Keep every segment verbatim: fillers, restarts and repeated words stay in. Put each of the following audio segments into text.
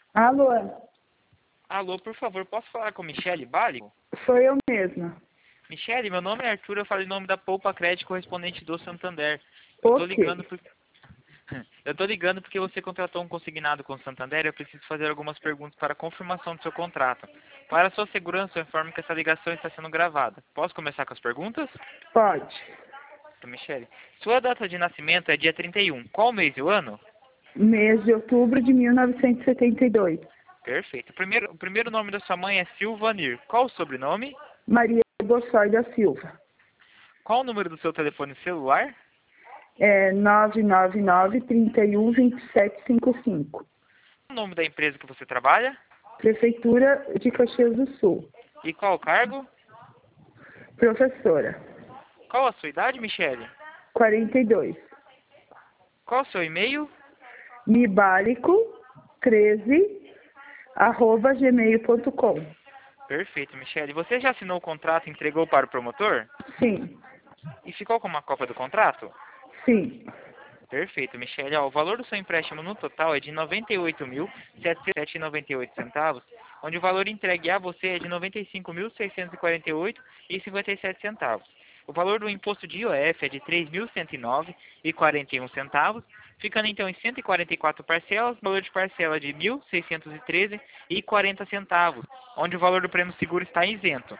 Alô, Alô, por favor, posso falar com Michele Bálico? sou eu mesma. Michele, meu nome é Arthur, eu falo em nome da Poupa Crédito correspondente do Santander. Eu tô Por quê? ligando porque... Eu tô ligando porque você contratou um consignado com o Santander e eu preciso fazer algumas perguntas para confirmação do seu contrato. Para sua segurança, eu informo que essa ligação está sendo gravada. Posso começar com as perguntas? Pode. Michele, sua data de nascimento é dia trinta e um. Qual mês e o ano? Mês de outubro de mil novecentos e setenta e dois. Perfeito. O primeiro, o primeiro nome da sua mãe é Silvanir. Qual o sobrenome? Maria Bossói da Silva. Qual o número do seu telefone celular? É nove nove nove, trinta e um, vinte e sete, cinquenta e cinco. Qual o nome da empresa que você trabalha? Prefeitura de Caxias do Sul. E qual o cargo? Professora. Qual a sua idade, Michele? quarenta e dois. Qual o seu e-mail? mibálico treze, arroba gmail ponto com. Perfeito, Michele. Você já assinou o contrato e entregou para o promotor? Sim, E ficou com uma cópia do contrato? sim. Perfeito, Michele. Ó, o valor do seu empréstimo no total é de noventa e oito mil, setecentos e noventa e oito centavos, onde o valor entregue a você é de noventa e cinco mil, seiscentos e quarenta e oito reais e cinquenta e sete centavos. O valor do imposto de I O F é de três mil cento e nove reais e quarenta e um centavos, ficando então em cento e quarenta e quatro parcelas, valor de parcela de mil seiscentos e treze reais e quarenta centavos, onde o valor do prêmio seguro está isento.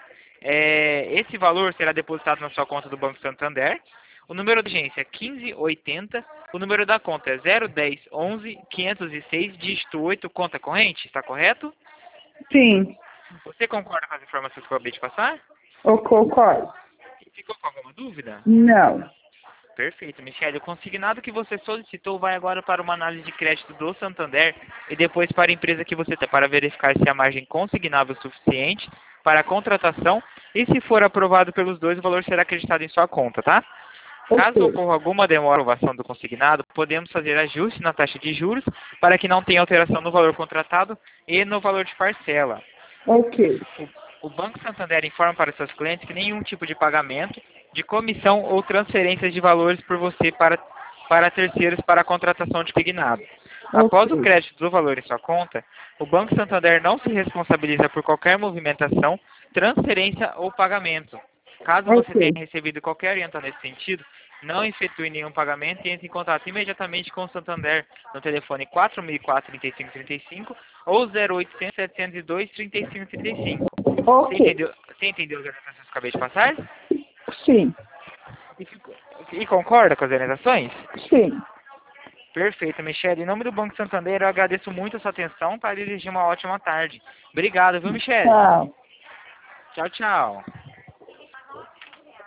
É, esse valor será depositado na sua conta do Banco Santander. O número de agência é quinze oitenta, o número da conta é zero dez onze quinhentos e seis, dígito oito, conta corrente, está correto? Sim, Você concorda com as informações que eu acabei de passar? eu concordo. Ficou com alguma dúvida? Não. Perfeito, Michele. O consignado que você solicitou vai agora para uma análise de crédito do Santander e depois para a empresa que você tem, para verificar se a margem consignável é suficiente para a contratação e, se for aprovado pelos dois, o valor será acreditado em sua conta, tá? Caso Ok. ocorra alguma demora na aprovação do consignado, podemos fazer ajuste na taxa de juros para que não tenha alteração no valor contratado e no valor de parcela. Ok. O, o Banco Santander informa para seus clientes que nenhum tipo de pagamento, de comissão ou transferência de valores por você para, para terceiros para a contratação de consignado. Após o Ok. crédito do valor em sua conta, o Banco Santander não se responsabiliza por qualquer movimentação, transferência ou pagamento. Caso você tenha Ok. recebido qualquer orientação nesse sentido, não efetue nenhum pagamento e entre em contato imediatamente com o Santander no telefone quatro mil e quatro, trinta e cinco trinta e cinco ou zero oitocentos, setecentos e dois, trinta e cinco trinta e cinco. Você Ok. entendeu, você entendeu as orientações que eu acabei de passar? Sim. E, ficou- e concorda com as orientações? Sim. Perfeito, Michele. Em nome do Banco Santander, eu agradeço muito a sua atenção para desejar uma ótima tarde. Obrigado, viu, Michele? Tchau. Tchau, tchau.